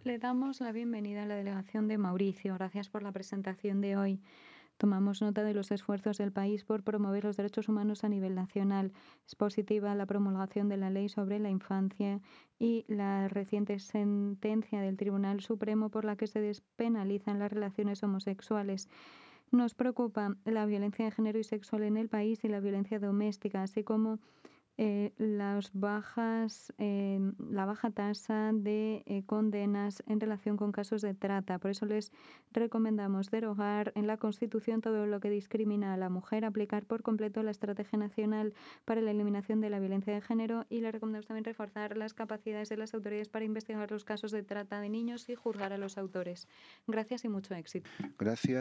Le damos la bienvenida a la delegación de Mauricio. Gracias por la presentación de hoy. Tomamos nota de los esfuerzos del país por promover los derechos humanos a nivel nacional. Es positiva la promulgación de la Ley sobre la Infancia y la reciente sentencia del Tribunal Supremo por la que se despenalizan las relaciones homosexuales. Nos preocupa la violencia de género y sexual en el país y la violencia doméstica, así como la baja tasa de condenas en relación con casos de trata. Por eso les recomendamos derogar en la Constitución todo lo que discrimina a la mujer, aplicar por completo la Estrategia Nacional para la Eliminación de la Violencia de Género y le recomendamos también reforzar las capacidades de las autoridades para investigar los casos de trata de niños y juzgar a los autores. Gracias y mucho éxito. Gracias.